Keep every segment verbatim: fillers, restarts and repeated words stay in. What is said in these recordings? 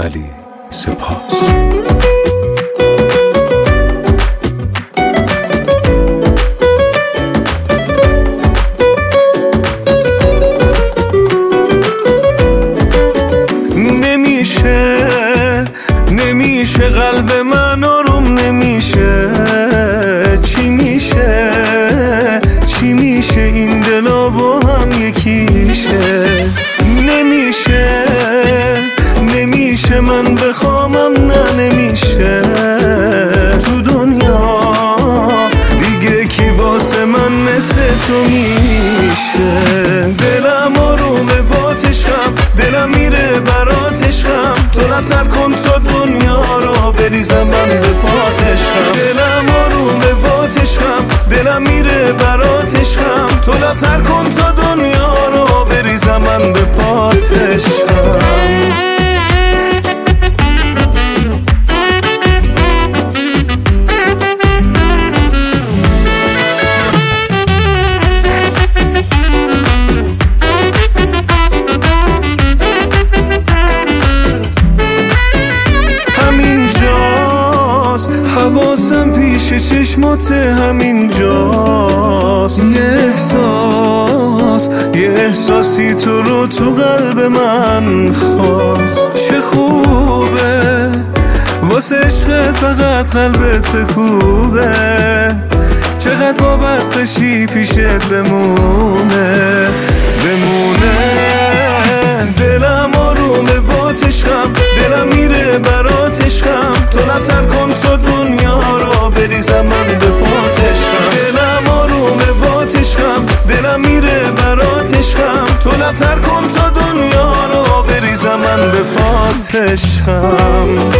علی سپاس. نمیشه نمیشه قلب من آروم نمیشه، چی میشه چی میشه این دلا با هم یکیشه. نمیشه نمیشه من بخوامم نه نمیشه، تو دنیا دیگه کی واسه من مثل تو میشه. دلم آرومه با تشکم، دلم میره برات عشقم، تو رفتر کن تا دنیا را بریزم من به پاتشکم. دلم آرومه با تشکم، دلم میره برات عشقم، تو رفتر کن تا دنیا را بریزم من به پاتشکم. حواسم پیش چشمات همینجاست، یه احساس یه احساسی تو رو تو قلب من خواست. چه خوبه واسه عشقت فقط قلبت بکوبه، چقدر وابستشی پیشت بمونه بمونه. دلم آرومه با تشکم، دلم میره برات عشقم، تو رفتر کن تا دنیا را بریزم من به پاتشکم. دلم آرومه با تشکم، دلم میره برات عشقم، تو رفتر کن تا دنیا را بریزم من به پاتشکم.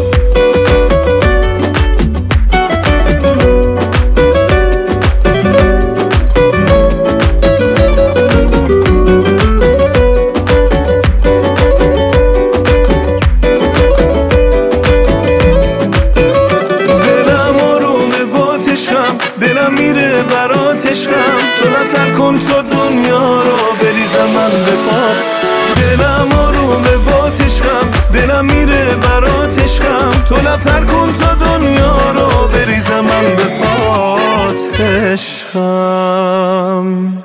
دلم میره برات عشقم، تو رفتر کن تا دنیا رو بریزم من به پات. دلم آرومه با تشکم، دلم میره برات عشقم، تو رفتر کن تا دنیا رو بریزم من به پات عشقم.